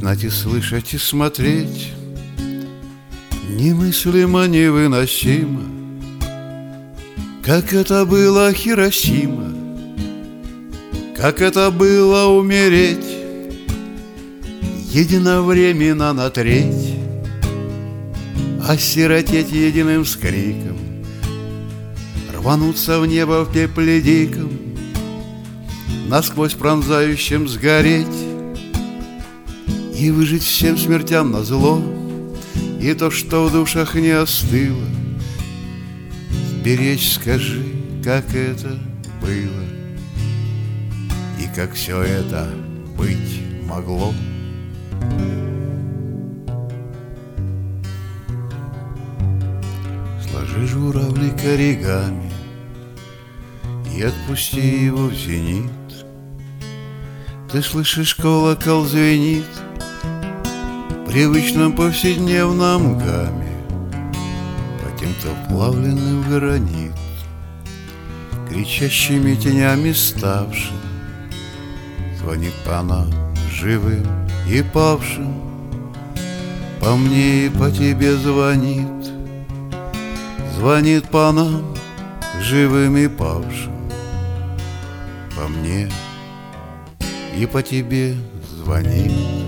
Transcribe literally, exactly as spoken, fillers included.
Знать и слышать и смотреть немыслимо, невыносимо, как это было Хиросима, как это было умереть единовременно на треть, осиротеть единым скриком, рвануться в небо в пепле диком, насквозь пронзающим сгореть и выжить всем смертям назло, и то, что в душах не остыло, беречь, скажи, как это было и как все это быть могло. Сложи журавлик оригами и отпусти его в зенит. Ты слышишь, колокол звенит в привычном повседневном гамме, по тем-то вплавленный в гранит, кричащими тенями ставшим, звонит по нам живым и павшим, по мне и по тебе звонит, звонит по нам живым и павшим, по мне и по тебе звонит.